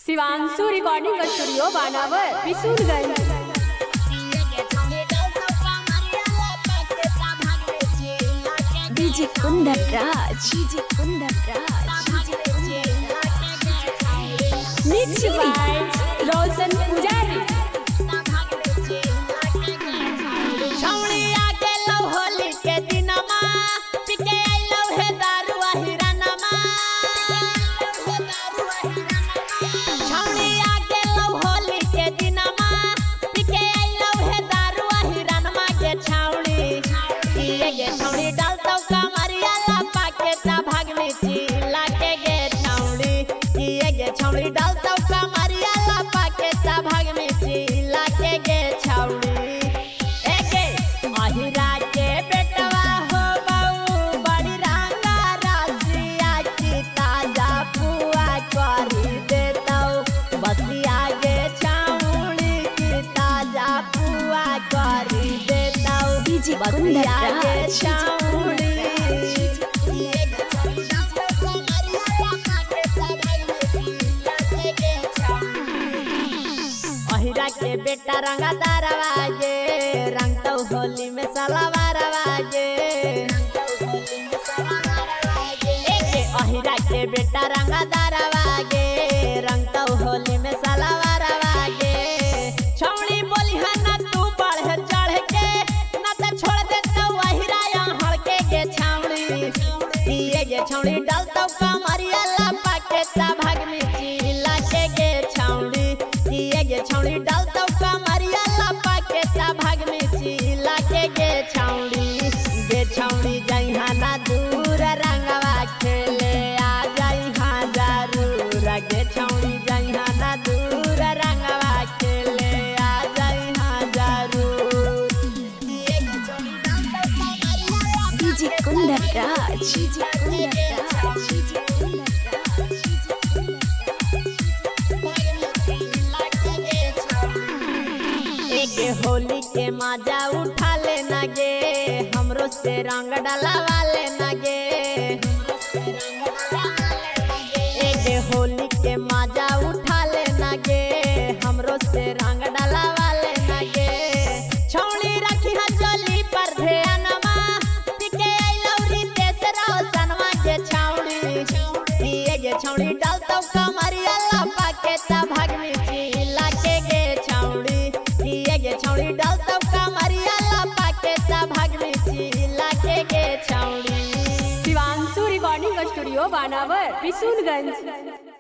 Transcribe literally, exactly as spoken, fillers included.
Shivanshu recording studio Banawar Bishunganj. DJ Kundan Raj DJ Kundan Raj mix by Roshan Pujari. छौड़ी डालता कमरिया लपा के ता भाग में चिल्ला के गे छौड़ी एके अहिरा के बेटवा हो बहू बड़ी रंगा रासिया की ताजा पुआ करी देता बसिया गे छौड़ी की ताजा पुआ करी देता डीजे कुंदन राज छौड़ी अहिरा के बेटा रंगा दारवाजे रंग तो होली में सलावार वाजे अहिरा के बेटा रंगा दारवागे रंग तो होली में सलावार वागे छौड़ी बोली है ना तू बढ़ चढ़ के ना तो छोड़ देता अहिरा यहाँ के गे छौड़ी ये गे छौड़ी डालता कमरिया लपा के ता भाग में चिल्ला के गे छौड़ी ये छौड़ी डालता कमरिया लपा के ता भाग में चिल्ला के गे छौड़ी गे छौड़ी जइहा ना दूर रंगवा खेले आ जइहा जरूर गे छौड़ी जइहा ना दूर रंगवा खेले आ जइहा जरूर DJ Kundan Raj DJ Kundan Raj DJ Kundan Holi के मजा उठा लेना गे हमरो से रंग डलवा लेना गे एक होली के मजा उठा लेना गे हमरो से रंग डलवा लेना गे छौड़ी रखी है जोली पर ध्यानमा टिके लौरी तेसरा सनवा के छौड़ी ये गे छौड़ी डालता कमरिया लपा के ता भाग में चिल्ला के गे छौड़ी गे छौड़ी डालता कमरिया लपा के ता भाग में चिल्ला के गे छौड़ी। Shivanshu recording studio Banawar Bishunganj.